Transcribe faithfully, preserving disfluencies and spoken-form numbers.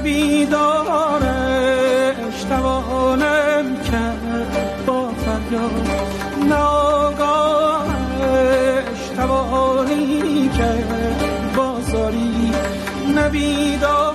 نبیدارش توانم کرد با فریاد، ناگاهش توانی کرد با زاری. نبیدار